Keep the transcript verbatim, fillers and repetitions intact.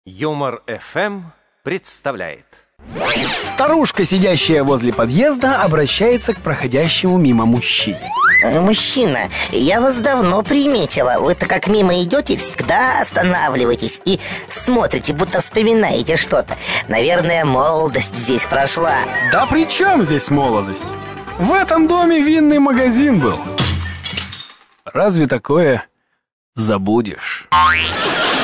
Юмор эф эм представляет. Старушка, сидящая возле подъезда, обращается к проходящему мимо мужчине. Мужчина, я вас давно приметила. Вы-то как мимо идете, всегда останавливаетесь и смотрите, будто вспоминаете что-то. Наверное, молодость здесь прошла. Да при чем здесь молодость? В этом доме винный магазин был. Разве такое забудешь?